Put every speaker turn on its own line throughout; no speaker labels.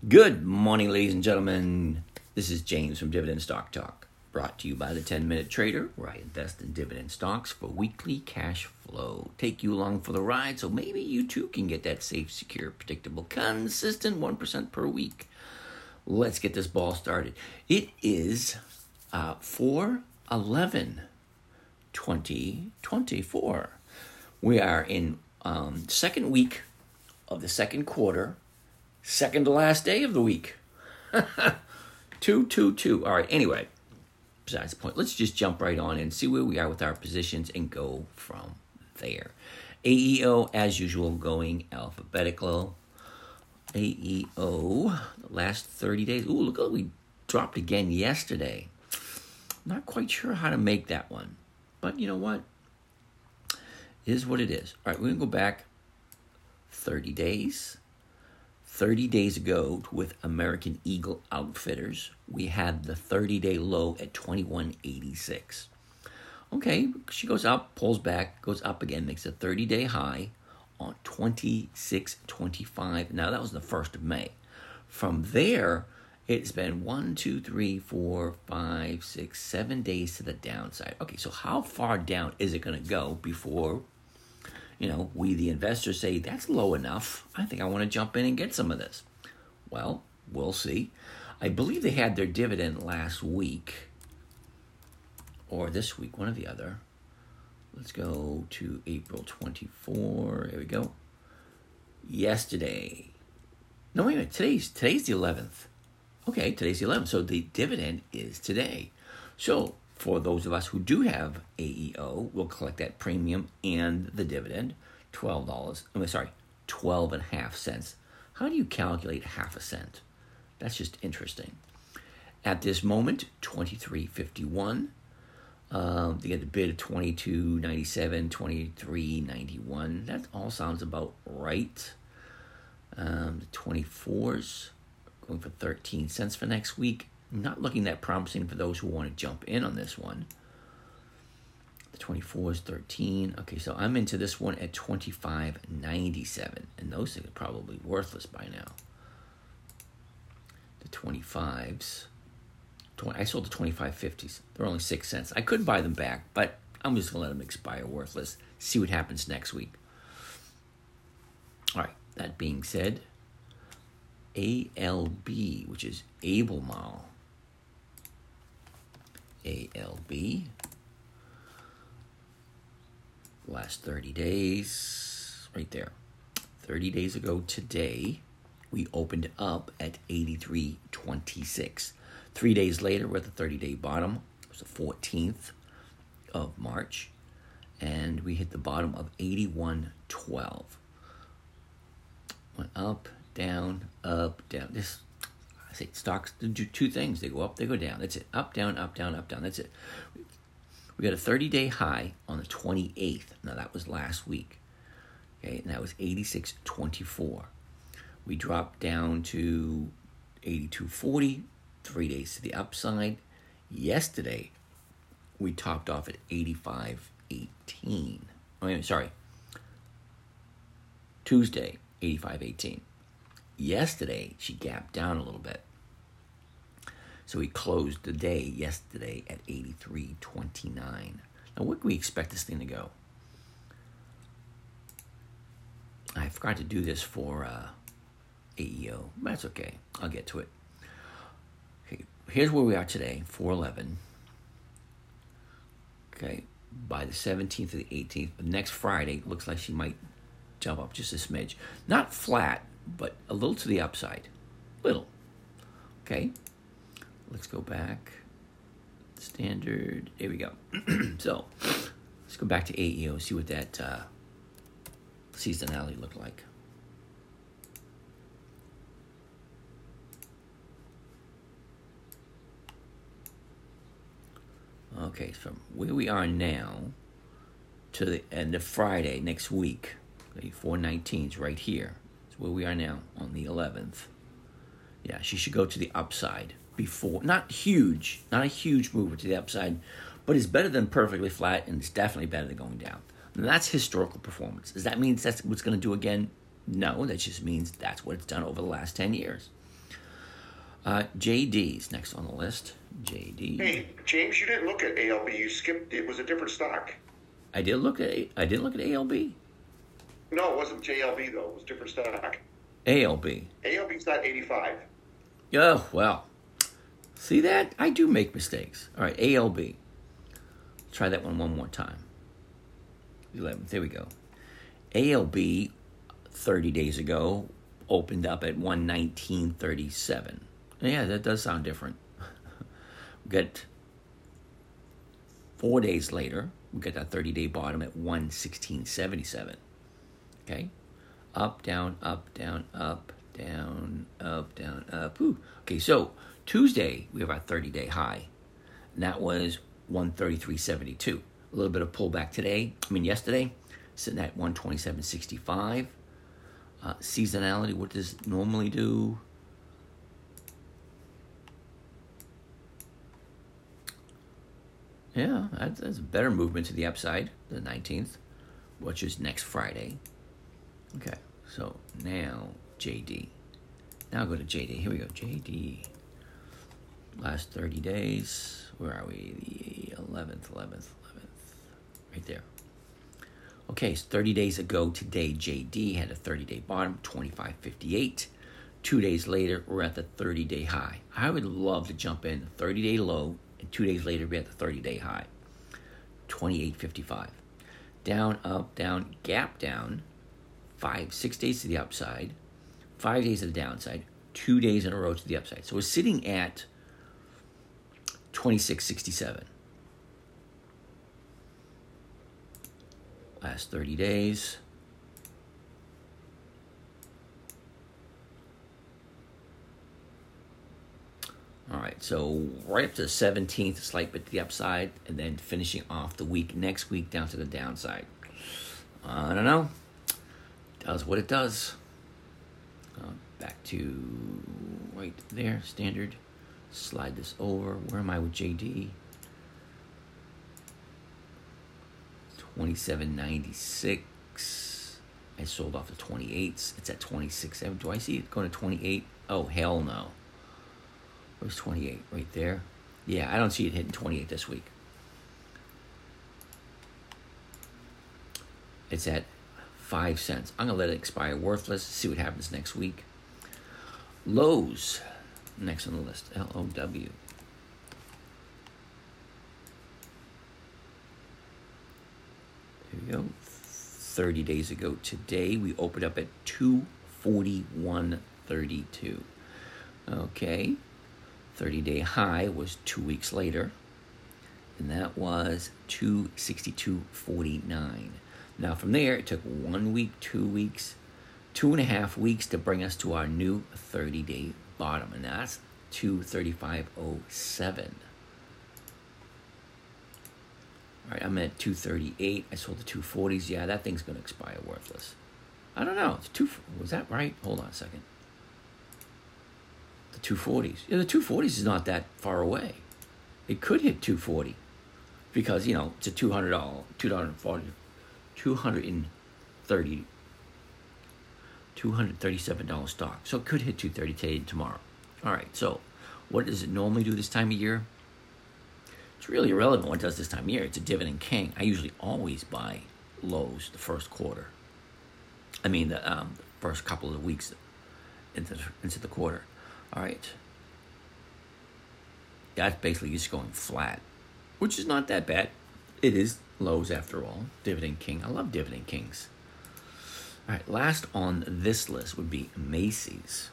Good morning, ladies and gentlemen. This is James from Dividend Stock Talk, brought to you by the 10-Minute Trader, where I invest in dividend stocks for weekly cash flow. Take you along for the ride so maybe you too can get that safe, secure, predictable, consistent 1% per week. Let's get this ball started. It is 4/11/2024. We are in second week of the second quarter. Second to last day of the week. 2-2-2. All right, anyway, besides the point, let's just jump right on and see where we are with our positions and go from there. AEO, as usual, going alphabetical. AEO, the last 30 days. Ooh, look at we dropped again yesterday. Not quite sure how to make that one. But you know what? It is what it is. All right, we're going to go back 30 days. 30 days ago with American Eagle Outfitters, we had the 30-day low at 21.86. Okay, she goes up, pulls back, goes up again, makes a 30-day high on 26.25. Now, that was the 1st of May. From there, it's been 1, 2, 3, 4, 5, 6, 7 days to the downside. Okay, so how far down is it going to go before we, the investors, say, that's low enough. I think I want to jump in and get some of this. Well, we'll see. I believe they had their dividend last week or this week, one or the other. Let's go to April 24. Here we go. Yesterday. No, wait a minute. Today's the 11th. Okay, today's the 11th. So the dividend is today. So for those of us who do have AEO, we'll collect that premium and the dividend, $12.5 cents. How do you calculate half a cent? That's just interesting. At this moment, $23.51. They get the bid of $22.97, $23.91. That all sounds about right. The 24s going for 13 cents for next week. Not looking that promising for those who want to jump in on this one. The 24 is 13. Okay, so I'm into this one at 25.97. And those things are probably worthless by now. The 25s. I sold the 25.50s. They're only 6 cents. I could buy them back, but I'm just going to let them expire worthless. See what happens next week. All right, that being said, ALB, which is Albemarle. ALB. Last 30 days, right there. 30 days ago today, we opened up at 83.26. 3 days later, we're at the 30-day bottom. It was the 14th of March. And we hit the bottom of 81.12. Went up, down, up, down. I say stocks do two things. They go up, they go down. That's it. Up, down, up, down, up, down. That's it. We got a 30-day high on the 28th. Now, that was last week. Okay, and that was 86.24. We dropped down to 82.40, 3 days to the upside. Yesterday, we topped off at 85.18. Tuesday, 85.18. Yesterday, she gapped down a little bit. So we closed the day yesterday at 83.29. Now, where can we expect this thing to go? I forgot to do this for AEO. But that's okay. I'll get to it. Okay, here's where we are today, 4/11. Okay, by the 17th or the 18th, but next Friday, looks like she might jump up just a smidge. Not flat, but a little to the upside. Little. Okay. Let's go back. Standard. There we go. So, let's go back to AEO, see what that seasonality looked like. Okay, from where we are now to the end of Friday next week, 4/19 is right here. It's where we are now on the 11th. Yeah, she should go to the upside before. Not huge, not a huge mover to the upside, but it's better than perfectly flat, and it's definitely better than going down. And that's historical performance. Does that mean that's what it's going to do again? No, that just means that's what it's done over the last 10 years. JD's next on the list. JD.
Hey, James, you didn't look at ALB. You skipped. It was a different stock.
I didn't look at ALB.
No, it wasn't JLB though. It was a different stock.
ALB.
ALB's not 85.
Oh, well. See that? I do make mistakes. All right, ALB. Try that one more time. 11th. There we go. ALB 30 days ago opened up at 119.37. Yeah, that does sound different. We get 4 days later, we get that 30-day bottom at 116.77. Okay? Up, down, up, down, up, down, up, down, up. Ooh. Okay, so Tuesday, we have our 30-day high. And that was 133.72. A little bit of pullback yesterday, sitting at 127.65. Seasonality, what does it normally do? Yeah, that's a better movement to the upside, the 19th, which is next Friday. Okay, so now JD. Now go to JD. Here we go, JD. Last 30 days. Where are we? The 11th. Right there. Okay, so 30 days ago today, JD had a 30-day bottom, 25.58. 2 days later, we're at the 30-day high. I would love to jump in, 30-day low, and 2 days later, we're at the 30-day high, 28.55. Down, up, down, gap down, 6 days to the upside, 5 days to the downside, 2 days in a row to the upside. So we're sitting at 26.67. Last 30 days. All right, so right up to the 17th, a slight bit to the upside, and then finishing off the week next week down to the downside. I don't know. Does what it does. Back to right there, standard. Slide this over. Where am I with JD? 27.96. I sold off the 28s. It's at 26.7. Do I see it going to 28? Oh, hell no. Where's 28? Right there. Yeah, I don't see it hitting 28 this week. It's at 5 cents. I'm going to let it expire worthless. See what happens next week. Lowe's. Next on the list. LOW. Here we go. 30 days ago today, we opened up at 241.32. Okay. 30-day high was 2 weeks later, and that was 262.49. Now from there, it took 1 week, 2 weeks, 2.5 weeks to bring us to our new 30-day bottom, and that's 235.07. All right, I'm at 238. I sold the 240s. Yeah, that thing's going to expire worthless. I don't know. Was that right? Hold on a second. The 240s. Yeah, the 240s is not that far away. It could hit 240 because, it's a $200, $237 stock. So it could hit 230 today and tomorrow. All right, so what does it normally do this time of year? It's really irrelevant what it does this time of year. It's a dividend king. I usually always buy lows the first quarter. The first couple of weeks into the quarter. All right. That's basically just going flat, which is not that bad. It is lows after all. Dividend king. I love dividend kings. All right. Last on this list would be Macy's.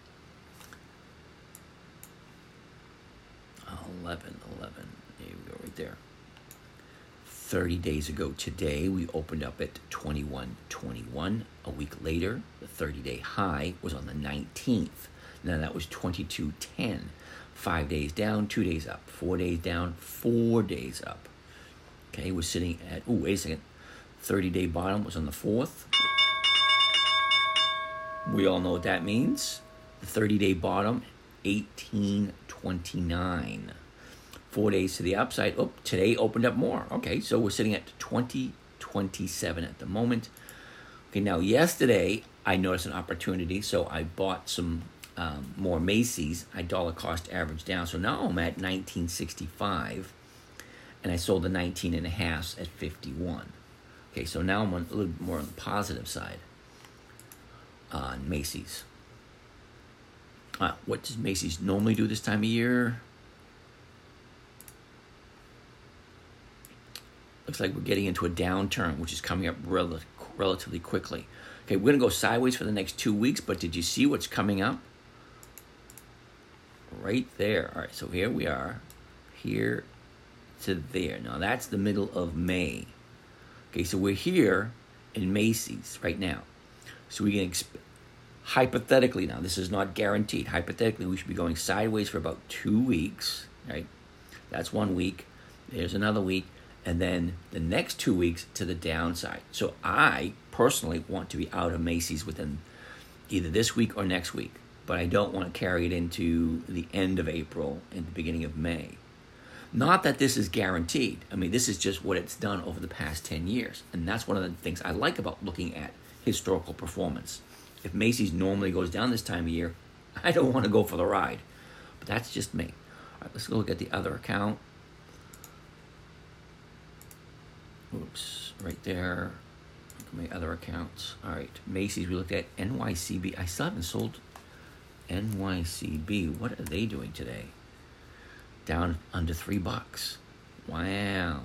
11. There we go, right there. 30 days ago today, we opened up at 21.21. A week later, the 30-day high was on the 19th. Now that was 22.10. 5 days down, 2 days up. 4 days down, 4 days up. Okay, we're sitting at, wait a second. 30-day bottom was on the 4th. We all know what that means. The 30-day bottom, 18.29. 4 days to the upside. Oh, today opened up more. Okay, so we're sitting at 20.27 at the moment. Okay, now yesterday I noticed an opportunity, so I bought some more Macy's, I dollar cost average down. So now I'm at 1965, and I sold the 19 and a halves at 51. Okay, so now I'm a little more on the positive side on Macy's. What does Macy's normally do this time of year? Looks like we're getting into a downturn, which is coming up relatively quickly. Okay, we're going to go sideways for the next 2 weeks, but did you see what's coming up? Right there. All right, so here we are, here to there. Now, that's the middle of May. Okay, so we're here in Macy's right now. So we can hypothetically, now this is not guaranteed, hypothetically we should be going sideways for about 2 weeks, right? That's 1 week. There's another week. And then the next 2 weeks to the downside. So I personally want to be out of Macy's within either this week or next week. But I don't want to carry it into the end of April and the beginning of May. Not that this is guaranteed. I mean, this is just what it's done over the past 10 years. And that's one of the things I like about looking at historical performance. If Macy's normally goes down this time of year, I don't want to go for the ride. But that's just me. All right, let's go look at the other account. Oops, right there. Look at my other accounts. All right, Macy's, we looked at NYCB. I still haven't sold NYCB. What are they doing today? Down under $3. Wow.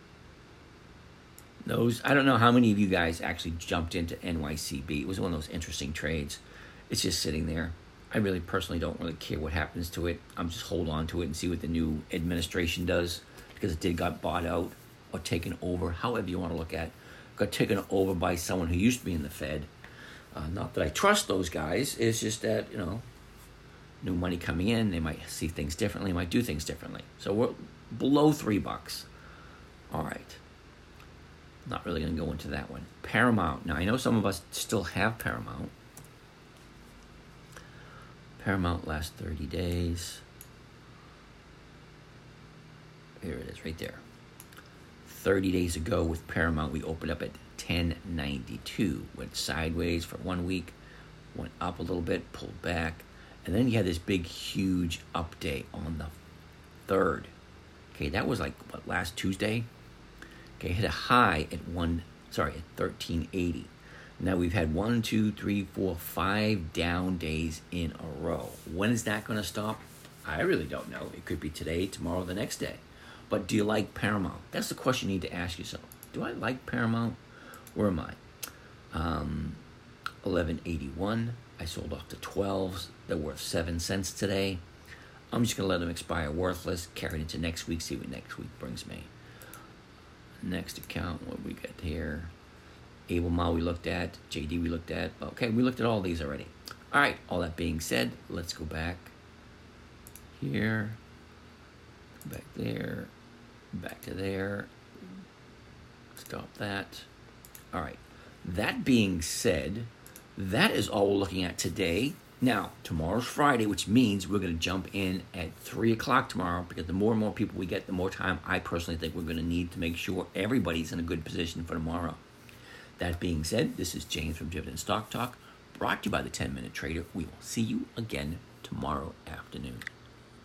Those, I don't know how many of you guys actually jumped into NYCB. It was one of those interesting trades. It's just sitting there. I really personally don't really care what happens to it. I'm just hold on to it and see what the new administration does, because it did got bought out or taken over, however you want to look at it. Got taken over by someone who used to be in the Fed. Not that I trust those guys. It's just that, you know, new money coming in, they might see things differently, might do things differently. So we're below $3. All right. Not really going to go into that one. Paramount. Now, I know some of us still have Paramount. Paramount last 30 days. Here it is, right there. 30 days ago with Paramount, we opened up at $10.92. Went sideways for 1 week, went up a little bit, pulled back, and then you had this big, huge update on the 3rd. Okay, that was like, what, last Tuesday? Okay, hit a high at 1380. Now we've had 1, 2, 3, 4, 5 down days in a row. When is that going to stop? I really don't know. It could be today, tomorrow, the next day. But do you like Paramount? That's the question you need to ask yourself. Do I like Paramount? Where am I? 1181. I sold off the 12s. They're worth 7 cents today. I'm just going to let them expire worthless, carry it into next week, see what next week brings me. Next account, what we got here? Abelmal we looked at, JD we looked at. Okay, we looked at all these already. All right, all that being said, let's go back here, back there, back to there. Stop that. All right, that being said, that is all we're looking at today. Now, tomorrow's Friday, which means we're going to jump in at 3 o'clock tomorrow, because the more and more people we get, the more time I personally think we're going to need to make sure everybody's in a good position for tomorrow. That being said, this is James from Dividend Stock Talk, brought to you by the 10-Minute Trader. We will see you again tomorrow afternoon.